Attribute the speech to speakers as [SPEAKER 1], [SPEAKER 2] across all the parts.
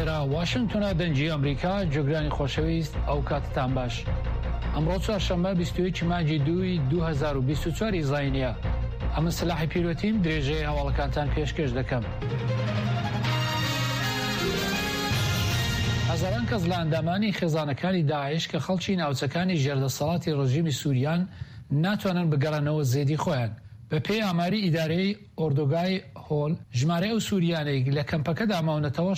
[SPEAKER 1] لێرە واشنگتۆنە دەنجی ئەمریکا جۆگرانی خۆشەویست ئەو کاتتان باش. ئەمڕۆ چوارشەممە 21 مانگی 2024 زاینیە. ئەمە سلاحی پیرۆتیم درێژەی هەواڵەکانتان پێشکەش دەکەم. هەزاران کەس لە ئەندامانی خێزانەکانی داعش کە خەڵکی ناوچەکانی ژێردەسەڵاتی ڕژیمی سووریان ناتوانن بگەڕێنەوە زێدی خۆیان. بە پێی ئاماری ئیدارەی ئۆردۆگای هۆل ژمارە ئەو سووریانەی لە کەمپەکەدا ماونەتەوە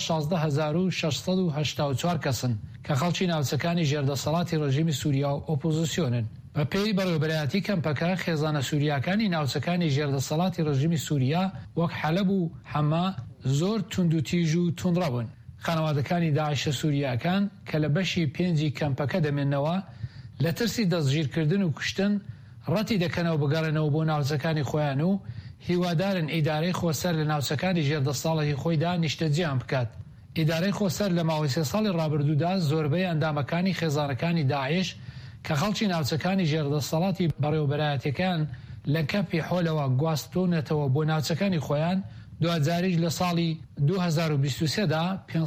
[SPEAKER 1] 16,684 کەسن کە خەڵکی ناوچەکانی ژێردەسەڵاتی ڕژیمی سووریا و ئۆپۆزیسیۆنن. بە پێی بەڕێوەبەرایەتی کەمپەکە خێزانە سووریاکانی ناوچەکانی ژێردەسەڵاتی ڕژیمی سووریا وەک حەلەب و حەما زۆر توندوتیژ و توندڕە بوون. خانەوادەکانی داعشە سووریاکان کە لە بەشی 5 کەمپەکە دەمێنەوە لە ترسی دەستگیرکردن و کوشتن ڕەتی دەکەنەوە بگەڕێنەوە بۆ ناوچەکانی خۆیان و هیوادارن ئیدارەی خۆسەر لە ناوچەکانی ژێردەساڵی خۆیدا نیشتەجیان بکات. ئیدارەی خۆسەر لە ماوەی 3 ساڵی ڕابردوودا زۆربەی ئەندامەکانی خێزانەکانی داعش کە خەڵکی ناوچەکانی ژێردەسەڵاتی بەڕێوەبەرایەتیەکان لە کەپی حۆلەوە گواستۆنێتەوە بۆ ناوچەکانی خۆیان. دوجاریش لە ساڵی 2023دا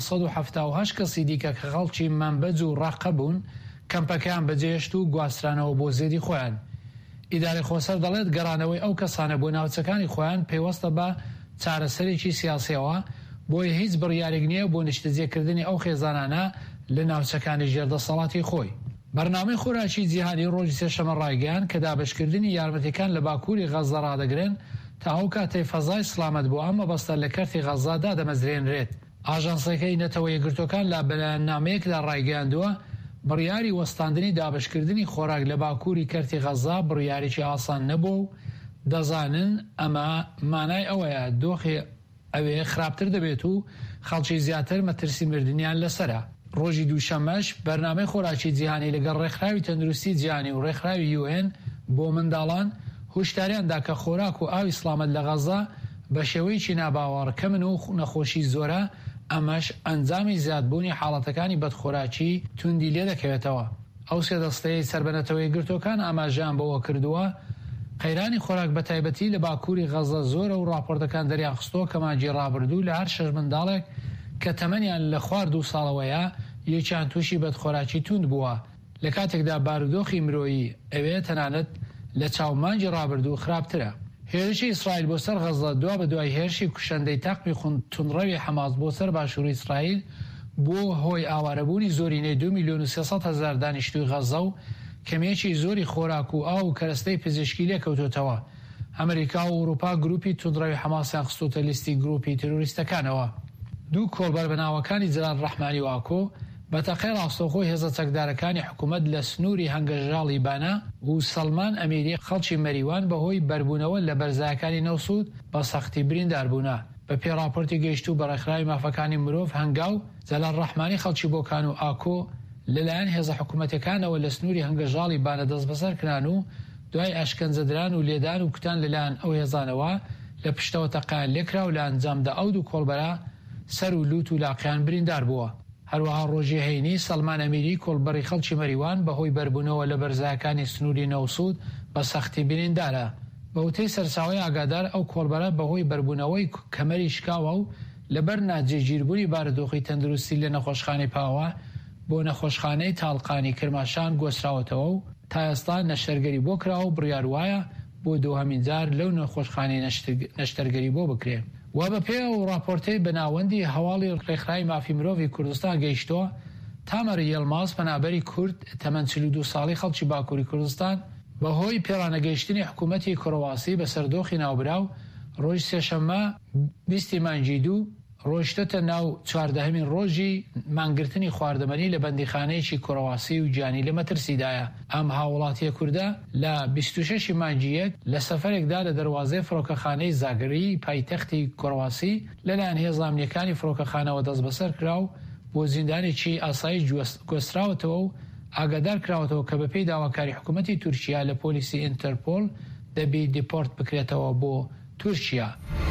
[SPEAKER 1] 578 کەسی دیکە کە خەڵکی مەمبەج و ڕاقە بوون کەمپەکەیان بەجێهێشت و گواسترانەوە بۆ زێدی خۆیان. ئیدارەی خۆسەر دەڵێت گەڕانەوەی ئەو کەسانە بۆ ناوچەکانی خۆیان پێوەستە بە چارەسەرێکی سیاسیەوە بۆیە هیچ بڕیارێک نییە بۆ نیشتەجێکردنی ئەو خێزانانە لە ناوچەکانی ژێردەسەڵاتی خۆی. بەرنامەی خۆراکی جیهانی ڕۆژی سێشەمە ڕایگەیاند کە دابەشکردنی یارمەتیەکان لە باکووری غەزە ڕادەگرن تا ئەو کاتەی فەزای سلامەت بۆ ئەم مەبەستە لە کەرتی غەزادا دەمەزرێنرێت. ئاژانسەکەی نەتەوە یەکگرتوەکان لە بەیاننامەیەکدا ڕایگەیاندووە بڕیاری وەستاندنی دابشکردنی خۆراک لە باکووری کەرتی غەزا بڕیارێکی ئاسان نەبوو و دەزانن ئەمە مانای ئەوەیە دۆخی ئەوێ خراپتر دەبێت و خەڵکی زیاتر مەترسی مردنیان لەسرە. ڕۆژی دووشەمەش بەرنامەی خۆراکی جیهانی لەگەڵ ڕێکخراوی تەندروستی جیهانی و ڕێکخراوی UN بۆ منداڵان هوشداریاندا کە خۆراک و ئاوی سلامەت لە غەزا بە شێوەیەکی ناباوەڕکەمن و نەخۆشی زۆرە، ئەمەش ئەنجامی زیادبوونی حاڵەتەکانی بەدخۆراکی توندی لێ دەکەوێتەوە. ئەو سێ دەستەی سەربەنەتەوەی گرتوەکان ئاماژیان بەوە کردووە قەیرانی خۆراک بە تایبەتی لە باکووری غەزە زۆرە و راپۆرتەکان دەریاخستۆ کە مانگی ڕابردوو لە هەر 6 منداڵێک کە تەمەنیان لە خوار 2 ساڵەوەیە یەکیان تووشی بەدخۆراکی توند بووە. لە کاتێکدا بارودۆخی مرۆیی ئەوێ تەنانەت لە چاومانگی ڕابردوو خراپترە. هێرشی ئیسرائیل بۆ سەر غەزە دوا بە دوای هێرشی کوشەندەی تاقمی تونڕەوی حەماس بۆ سەر باشووری ئیسرائیل بۆ هۆی ئاوارەبوونی زۆرینەی 2,300,000 دانیشتووی غەزە و کەمێکی زۆری خۆراک و ئاو و کەرەستەی پزیشکی لێکەوتوتەوە. ئەمریکا و ئەوروپا گروپی تونڕەوی حەماسیان خستوتە لیستی گروپی تروریستەکانەوە. دوو کۆڵبەر بەناوەکانی جەلال ڕەحمانی و ئاکۆ بە تەقەی ڕاستەوخۆی هێزە چەکدارەکانی حکوومەت لە سنووری هەنگەژاڵی بانە و سەلمان ئەمیری خەڵکی مەریوان بەهۆی بەربوونەوە لە بەرزایەکانی نەوسود بە سەختی برینداربوونا. بە پێی راپۆرتی گەیشت و بەڕێکخراوی مافەکانی مرۆڤ هەنگاو جەلال ڕەحمانی خەڵکی بۆکان و ئاکۆ لەلایەن هێزە حکوومەتەکانەوە لە سنووری هەنگەژاڵی بانە دەست بەسەر کران و دوای ئەشکەنجەدران و لێدان و کوتان لەلایەن ئەو هێزانەوە لە پشتەوە تەقایان لێکرا و لە ئەنجامدا ئەو دوو کۆڵبەرە سەر و لوت و لاقیان بریندار بووە. هەروەها ڕۆژی هەینی سەلمان ئەمیری کۆڵبەری خەڵکی مەریوان بەهۆی بەربوونەوە لە بەرزایەکانی سنووری نەوسود بە سەختی بریندارە. بە وتەی سەرچاوی ئاگادار ئەو کۆڵبەرە بەهۆی بەربوونەوەی کەمەری شکاوە و لەبەر ناجێگیربوونی بارودۆخی تەندروستی لە نەخۆشخانەی پاوە بۆ نەخۆشخانەی تاڵقانی کرماشان گۆستراوەتەوە و تا ئێستا نەشتەرگەری بۆ کراوە و بڕیار وایە بۆ دووهەمین جار لەو نەخۆشخانەی نەشتەرگەری بۆ بکرێ. و بە پێ و راپۆرتەی بەناوەندی هەواڵی ڕێکخراوی مافی مرۆڤی کوردستان گەیشتووە تامەر یەلماز پەنابەری کورد تەمەن 42 ساڵی خەڵکی باکووری کوردستان بەهۆی پێڕانەگەیشتنی حکوومەتی کڕەواسی بە سەردۆخی ناوبراو ڕۆژ سێشەممە 20 مانگی 2 ڕۆیشتە ناو 14هەمین ڕۆژی مانگرتنی خواردەمەنی لە بەندیخانەیەکی کڕەواسی و گیانی لە مەترسیدایە. ئەم هاوڵاتیە کووردە لە 26 مانگی 1 لە سەفەرێکدا لە دەواازەی فڕۆکەخانەی زاگری پایتەختی کڕەواسی لەلایەن هێزە ئەمنیەکانی فڕۆکەخانەوە دەست بەسەر کراو بۆ زیندانێکی ئاسایی گۆستراوەتەوە و ئاگادار کراوەتەوە کە بەپێی داواکاری حکوومەتی تورکیا لە پۆلیسی ئینتەرپۆل دەبێت دیپۆرت بکرێتەوە بۆ تورکیا.